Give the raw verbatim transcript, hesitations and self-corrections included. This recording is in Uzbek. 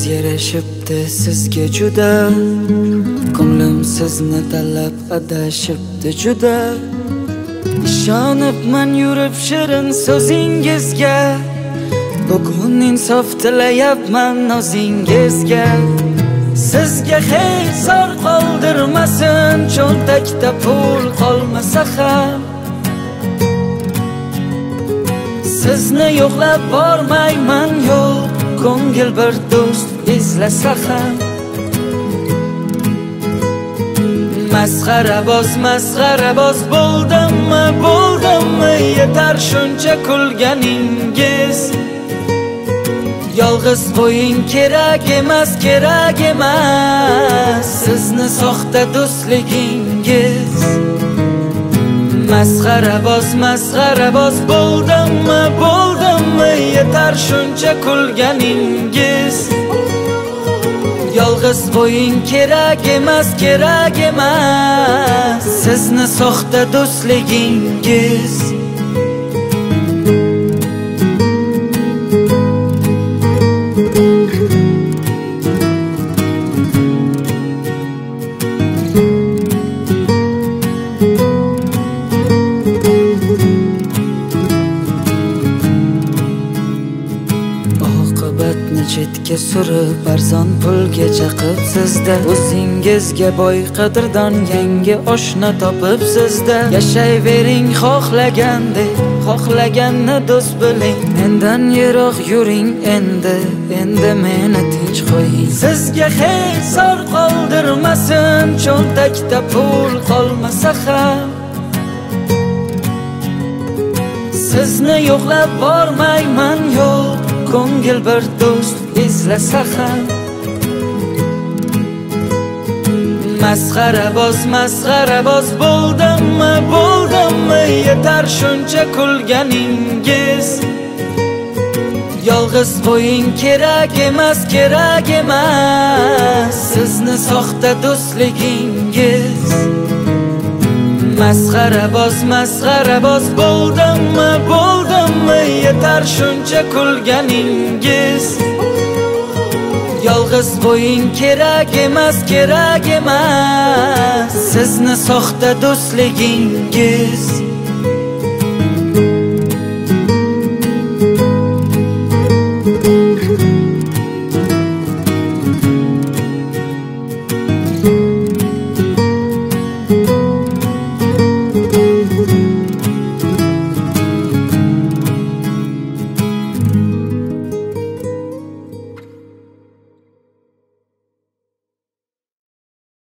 yarashibdi sizga juda, ko'nglim sizni talab adashibdi juda. Ishonibman yurib shirin so'zingizga, bugun insof tilayapman nozingizga. Sizga hech zor qoldirmasin, cho'ntakda pul qolmasa ham. Sizni yo'qlab bormayman, yo'q, ko'ngil bir do'st izlasa ham. Masxaraboz, masxaraboz bo'ldimmi, bo'ldimmi, yetar shuncha kulganingiz. Yolg'iz qo'ying, kerak emas, kerak emas sizni soxta do'stligingiz. Masxaraboz, masxaraboz bo'ldimmi, bo'ldimmi, yetar shuncha kulganingiz. Yolg'iz qo'ying, kerak emas, kerak emas sizni soxta do'stligingiz. Chetga surib arzon pulga chaqib sizda, o'zingizga boy qadrdon yangi oshna topib sizda. Yashayvering xohlagandek, xohlaganni do'st biling. Mendan yiroq yuring endi, endi meni tinch qo'ying. Sizga hech zor qoldirmasin, cho'ntakda pul qolmasa ham. Sizni yo'qlab bormayman, yo'q, ko'ngil bir do'st izlasa ham. Masxaraboz, masxaraboz bo'ldimmi, bo'ldimmi, yetar shuncha kulganingiz. Yolg'iz qo'ying, kerak emas, kerak emas sizni soxta do'stligingiz. Masxaraboz, masxaraboz bo'ldimmi, bo'ldimmi, yetar shuncha kulganingiz. Yolg'iz qo'ying, kerak emas, kerak emas sizni soxta do'stligingiz.